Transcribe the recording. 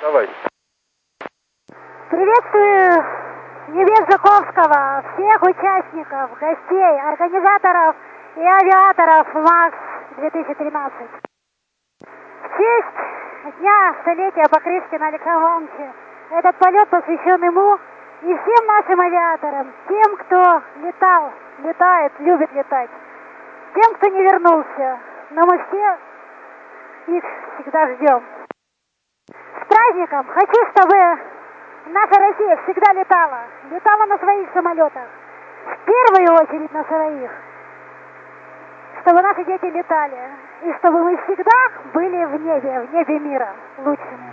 Давай. Приветствую невест Жуковского, всех участников, гостей, организаторов и авиаторов МАКС-2013. В честь дня столетия Покрышкина Александра Ивановича этот полет посвящен ему и всем нашим авиаторам, тем, кто летал, летает, любит летать, тем, кто не вернулся, но мы все их всегда ждем. С праздником! Хочу, чтобы наша Россия всегда летала на своих самолетах, в первую очередь на своих, чтобы наши дети летали, и чтобы мы всегда были в небе мира лучшими.